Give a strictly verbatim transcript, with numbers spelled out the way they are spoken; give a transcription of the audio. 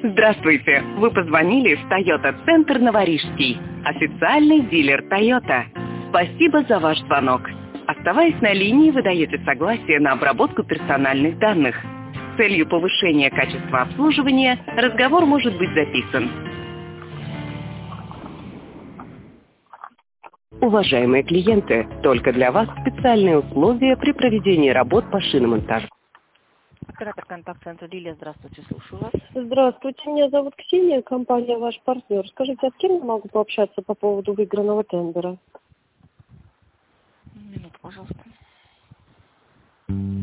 Здравствуйте! Вы позвонили в Toyota Центр Новорижский, официальный дилер Toyota. Спасибо за ваш звонок. Оставаясь на линии, вы даете согласие на обработку персональных данных. С целью повышения качества обслуживания разговор может быть записан. Уважаемые клиенты, только для вас специальные условия при проведении работ по шиномонтажу. Оператор контакт-центра Лилия, здравствуйте, слушаю вас. Здравствуйте, меня зовут Ксения, компания «Ваш партнер». Скажите, а с кем я могу пообщаться по поводу выигранного тендера? Минуту, пожалуйста.